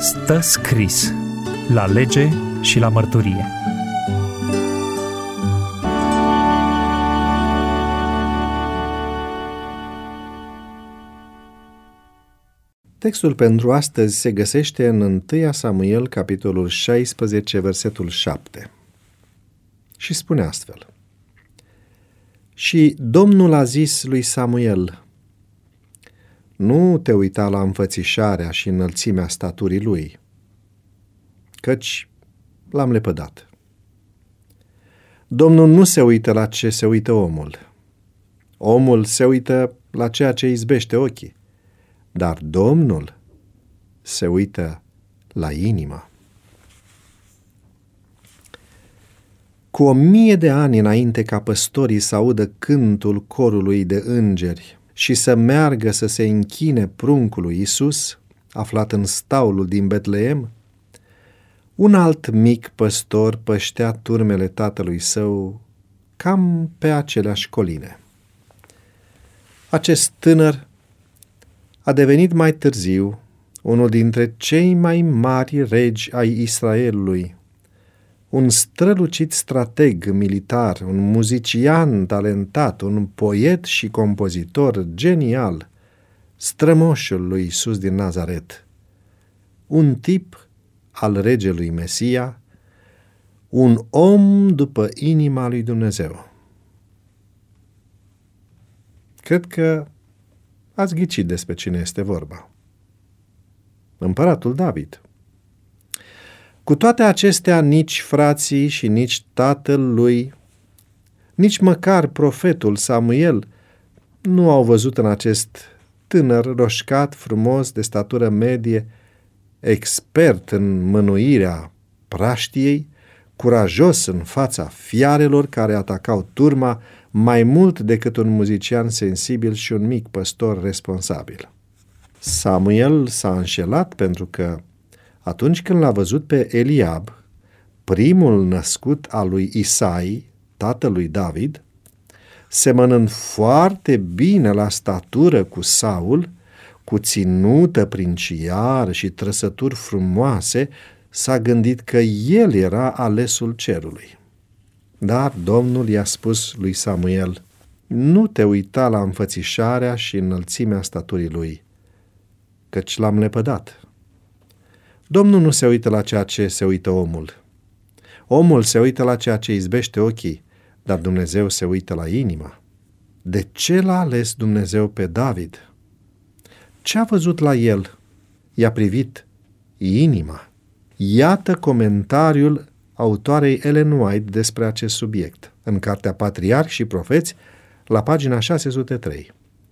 Stă scris la lege și la mărturie. Textul pentru astăzi se găsește în 1 Samuel, capitolul 16, versetul 7. Și spune astfel: Și Domnul a zis lui Samuel: nu te uita la înfățișarea și înălțimea staturii lui, căci l-am lepădat. Domnul nu se uită la ce se uită omul. Omul se uită la ceea ce izbește ochii, dar Domnul se uită la inimă. Cu 1000 de ani înainte ca păstorii să audă cântul corului de îngeri și să meargă să se închine pruncului Iisus, aflat în staulul din Betleem, un alt mic păstor păștea turmele tatălui său cam pe aceleași coline. Acest tânăr a devenit mai târziu unul dintre cei mai mari regi ai Israelului, un strălucit strateg militar, un muzician talentat, un poet și compozitor genial, strămoșul lui Iisus din Nazaret, un tip al regelui Mesia, un om după inima lui Dumnezeu. Cred că ați ghicit despre cine este vorba. Împăratul David. Cu toate acestea, nici frații și nici tatăl lui, nici măcar profetul Samuel nu au văzut în acest tânăr roșcat, frumos, de statură medie, expert în mânuirea praștiei, curajos în fața fiarelor care atacau turma, mai mult decât un muzician sensibil și un mic păstor responsabil. Samuel s-a înșelat pentru că atunci când l-a văzut pe Eliab, primul născut al lui Isai, tatălui David, semănând foarte bine la statură cu Saul, cu ținută princiară și trăsături frumoase, s-a gândit că el era alesul cerului. Dar Domnul i-a spus lui Samuel: nu te uita la înfățișarea și înălțimea staturii lui, căci l-am lepădat. Domnul nu se uită la ceea ce se uită omul. Omul se uită la ceea ce izbește ochii, dar Dumnezeu se uită la inima. De ce l-a ales Dumnezeu pe David? Ce a văzut la el? I-a privit inima. Iată comentariul autoarei Ellen White despre acest subiect, în cartea Patriarhi și Profeți, la pagina 603.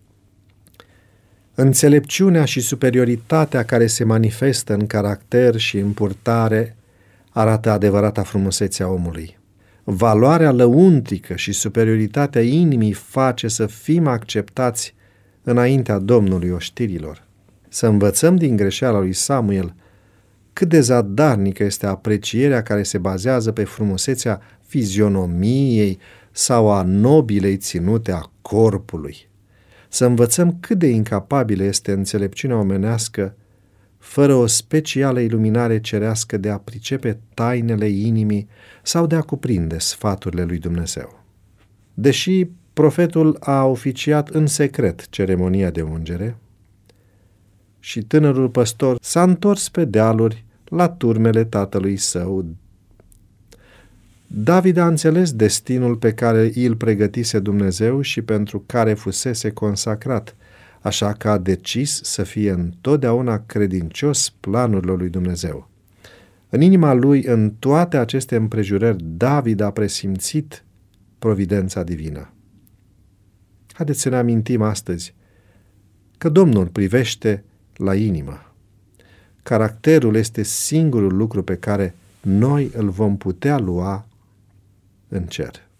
Înțelepciunea și superioritatea care se manifestă în caracter și în purtare arată adevărata frumusețe a omului. Valoarea lăuntrică și superioritatea inimii face să fim acceptați înaintea Domnului oștirilor. Să învățăm din greșeala lui Samuel cât de zadarnică este aprecierea care se bazează pe frumusețea fizionomiei sau a nobilei ținute a corpului. Să învățăm cât de incapabilă este înțelepciunea omenească fără o specială iluminare cerească de a pricepe tainele inimii sau de a cuprinde sfaturile lui Dumnezeu. Deși profetul a oficiat în secret ceremonia de ungere și tânărul păstor s-a întors pe dealuri la turmele tatălui său, David a înțeles destinul pe care îl pregătise Dumnezeu și pentru care fusese consacrat, așa că a decis să fie întotdeauna credincios planurilor lui Dumnezeu. În inima lui, în toate aceste împrejurări, David a presimțit providența divină. Haideți să ne amintim astăzi că Domnul privește la inimă. Caracterul este singurul lucru pe care noi îl vom putea lua în cer.